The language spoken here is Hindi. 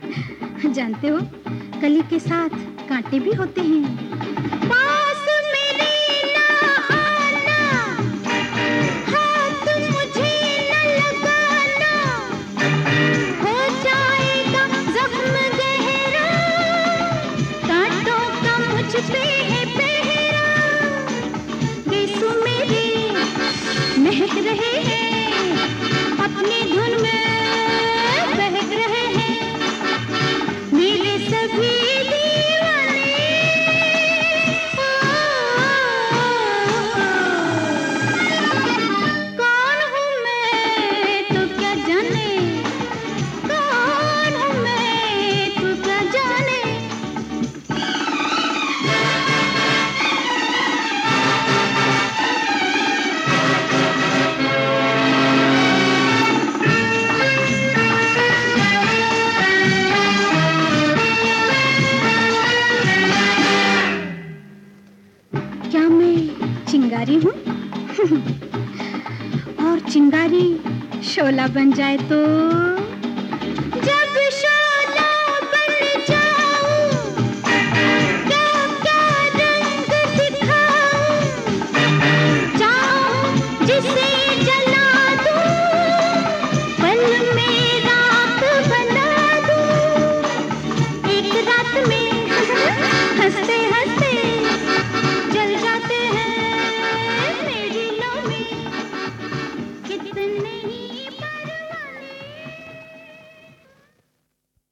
जानते हो, कली के साथ कांटे भी होते हैं। पास मेरे ना आना, हाथ मुझे न लगाना, हो जाएगा जख्म गहरा, कांटों का मुझ पे है पहरा। गेसू मेरे महक रहे हैं, अपनी धुन में बहक रहे हैं, मेरे सभी दीवाने। कौन हूँ मैं तू क्या जाने, कौन हूँ मैं तू क्या जाने। क्या मैं चिंगारी हूँ? और चिंगारी शोला बन जाए तो